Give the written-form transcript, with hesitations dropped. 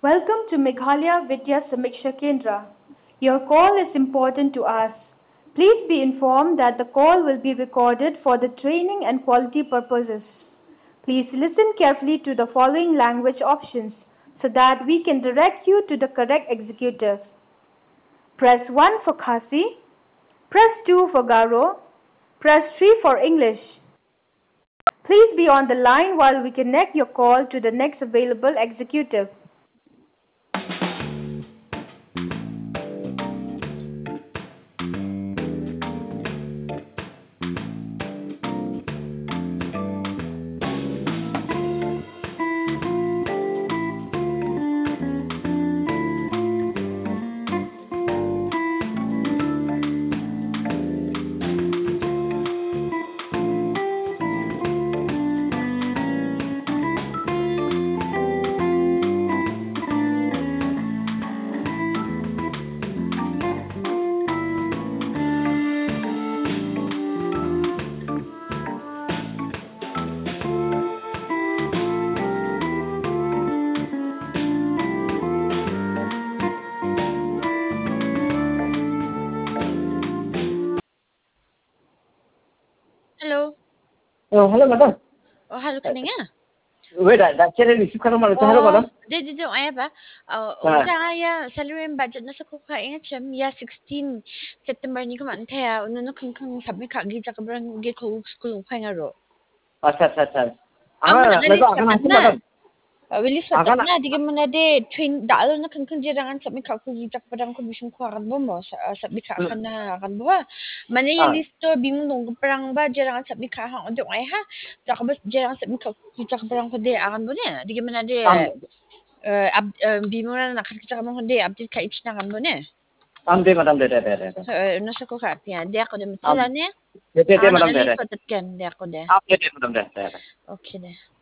Welcome to Meghalaya Vidya Samiksha Kendra. Your call is important to us. Please be informed that the call will be recorded for the training and quality purposes. Please listen carefully to the following language options so that we can direct you to the correct executive. Press 1 for Khasi, press 2 for Garo, press 3 for English. Please be on the line while we connect your call to the next available executive. Hello. Oh, hello, madam. Oh, halo kaninga. Wait, that can receive hello, madam. Hello, Oh, madam. di ay ba? Ah, Uda ya salary and budget na sa ko ka ingat siya ya 16 September ni ko man taya uno no kang sabi ka gi ka brang gi ko school ko nga ro. अच्छा Amo na मैं तो release आगन patat आती na. Madam Release patat आगन na di mo na de train dalo na kang jirangan sabi ka ko gi ka brang ko bisyon ko akan mo sabi ka na akan mo. Mane ya हाँ listo bimong nung parang ba jirangan sabi ka ha ondo ay ha. Saka ba jirangan sabi ka gi ka brang ko de akan mo ne. Di mo na de bimo na nakakita ka mo hindi update ka each na kan mo ne. दे madam दे Nasa ko ka tiya. Di ako de आप matila ne. दे Ang madam analis patat ken. Di ako de. आप दे madam दे Okay de.